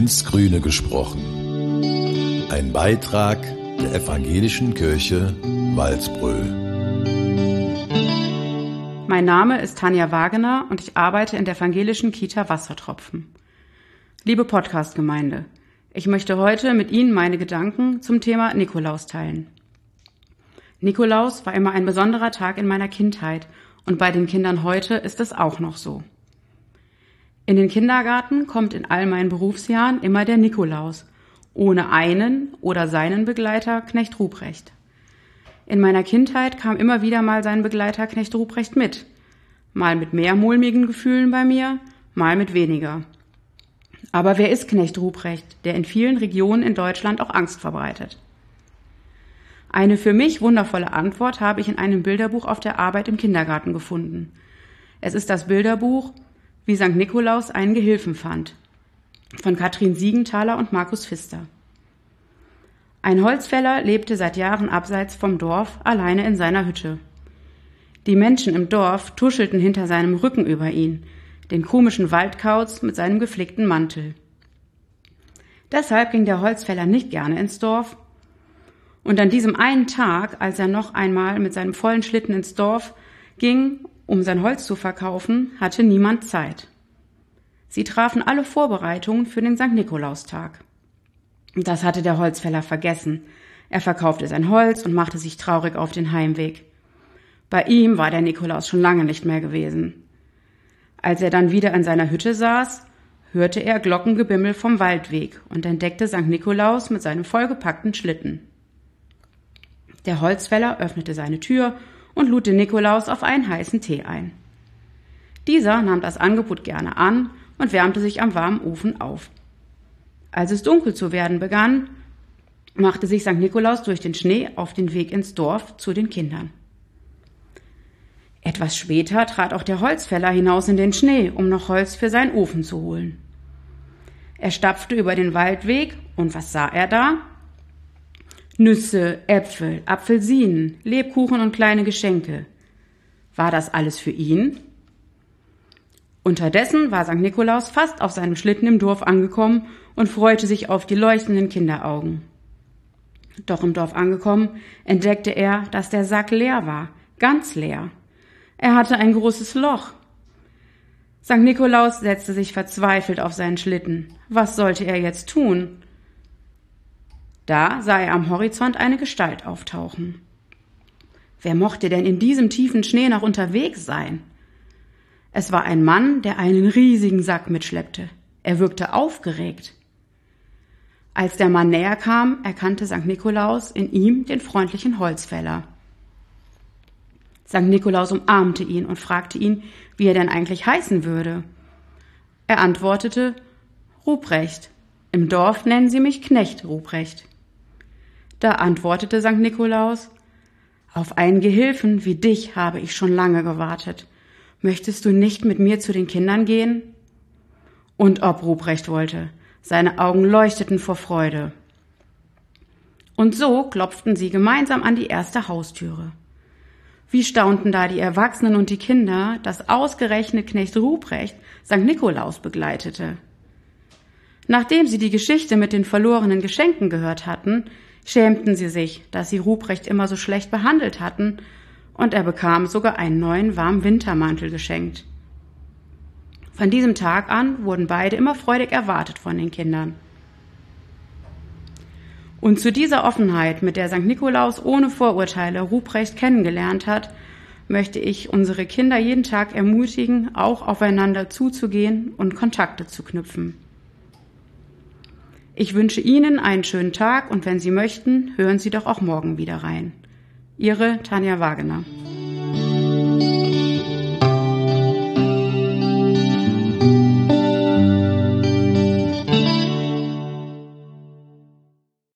ins Grüne gesprochen. Ein Beitrag der Evangelischen Kirche Walsbröl. Mein Name ist Tanja Wagener und ich arbeite in der evangelischen Kita Wassertropfen. Liebe Podcast-Gemeinde, ich möchte heute mit Ihnen meine Gedanken zum Thema Nikolaus teilen. Nikolaus war immer ein besonderer Tag in meiner Kindheit und bei den Kindern heute ist es auch noch so. In den Kindergarten kommt in all meinen Berufsjahren immer der Nikolaus, ohne einen oder seinen Begleiter Knecht Ruprecht. In meiner Kindheit kam immer wieder mal sein Begleiter Knecht Ruprecht mit, mal mit mehr mulmigen Gefühlen bei mir, mal mit weniger. Aber wer ist Knecht Ruprecht, der in vielen Regionen in Deutschland auch Angst verbreitet? Eine für mich wundervolle Antwort habe ich in einem Bilderbuch auf der Arbeit im Kindergarten gefunden. Es ist das Bilderbuch Wie St. Nikolaus einen Gehilfen fand, von Katrin Siegenthaler und Markus Pfister. Ein Holzfäller lebte seit Jahren abseits vom Dorf alleine in seiner Hütte. Die Menschen im Dorf tuschelten hinter seinem Rücken über ihn, den komischen Waldkauz mit seinem geflickten Mantel. Deshalb ging der Holzfäller nicht gerne ins Dorf. Und an diesem einen Tag, als er noch einmal mit seinem vollen Schlitten ins Dorf ging, um sein Holz zu verkaufen, hatte niemand Zeit. Sie trafen alle Vorbereitungen für den St. Nikolaustag. Das hatte der Holzfäller vergessen. Er verkaufte sein Holz und machte sich traurig auf den Heimweg. Bei ihm war der Nikolaus schon lange nicht mehr gewesen. Als er dann wieder in seiner Hütte saß, hörte er Glockengebimmel vom Waldweg und entdeckte St. Nikolaus mit seinem vollgepackten Schlitten. Der Holzfäller öffnete seine Tür und lud den Nikolaus auf einen heißen Tee ein. Dieser nahm das Angebot gerne an und wärmte sich am warmen Ofen auf. Als es dunkel zu werden begann, machte sich St. Nikolaus durch den Schnee auf den Weg ins Dorf zu den Kindern. Etwas später trat auch der Holzfäller hinaus in den Schnee, um noch Holz für seinen Ofen zu holen. Er stapfte über den Waldweg und was sah er da? Nüsse, Äpfel, Apfelsinen, Lebkuchen und kleine Geschenke. War das alles für ihn? Unterdessen war St. Nikolaus fast auf seinem Schlitten im Dorf angekommen und freute sich auf die leuchtenden Kinderaugen. Doch im Dorf angekommen, entdeckte er, dass der Sack leer war, ganz leer. Er hatte ein großes Loch. St. Nikolaus setzte sich verzweifelt auf seinen Schlitten. Was sollte er jetzt tun? Da sah er am Horizont eine Gestalt auftauchen. Wer mochte denn in diesem tiefen Schnee noch unterwegs sein? Es war ein Mann, der einen riesigen Sack mitschleppte. Er wirkte aufgeregt. Als der Mann näher kam, erkannte St. Nikolaus in ihm den freundlichen Holzfäller. St. Nikolaus umarmte ihn und fragte ihn, wie er denn eigentlich heißen würde. Er antwortete, Ruprecht. Im Dorf nennen sie mich Knecht Ruprecht. Da antwortete St. Nikolaus, auf einen Gehilfen wie dich habe ich schon lange gewartet. Möchtest du nicht mit mir zu den Kindern gehen? Und ob Ruprecht wollte. Seine Augen leuchteten vor Freude. Und so klopften sie gemeinsam an die erste Haustüre. Wie staunten da die Erwachsenen und die Kinder, dass ausgerechnet Knecht Ruprecht St. Nikolaus begleitete. Nachdem sie die Geschichte mit den verlorenen Geschenken gehört hatten, schämten sie sich, dass sie Ruprecht immer so schlecht behandelt hatten, und er bekam sogar einen neuen warmen Wintermantel geschenkt. Von diesem Tag an wurden beide immer freudig erwartet von den Kindern. Und zu dieser Offenheit, mit der St. Nikolaus ohne Vorurteile Ruprecht kennengelernt hat, möchte ich unsere Kinder jeden Tag ermutigen, auch aufeinander zuzugehen und Kontakte zu knüpfen. Ich wünsche Ihnen einen schönen Tag und wenn Sie möchten, hören Sie doch auch morgen wieder rein. Ihre Tanja Wagener.